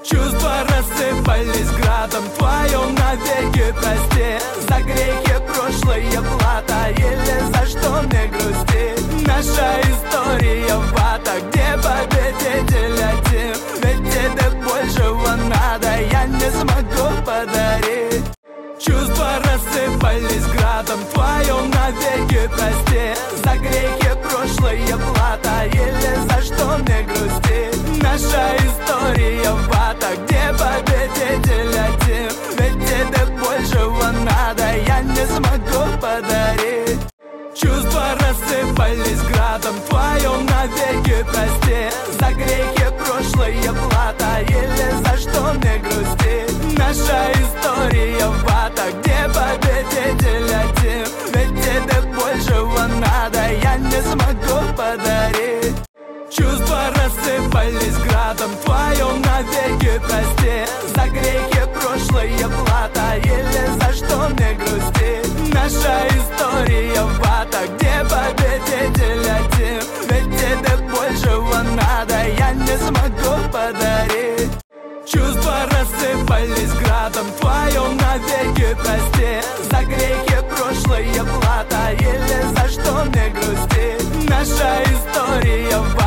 Чувства рассыпались градом, твою навеки прости. За грехи прошлое плата, или за что не грусти. Наша история в ада, где победитель один. Ведь тебе большего надо, я не смогу подарить. Чувства рассыпались градом, твою навеки прости. За грехи прошлое плата, или за что не грусти. Наша история в ада, где победитель один. Ведь тебе большего надо, я не смогу подарить. Чувства рассыпались градом, твою навеки прости. За грехи прошлое плата, или за что не грусти. Наша история в ада, где победитель один. Ведь тебе большего надо, я не смогу подарить. Чувства рассыпались градом, твою навеки прости. За грехи прошлое плата, или за что не грусти. Наша история в ада, где победитель один. Ведь тебе большего надо, я не смогу подарить. Чувства рассыпались градом, твою навеки прости. За грехи прошлое плата, или за что не грусти. Наша история в ада.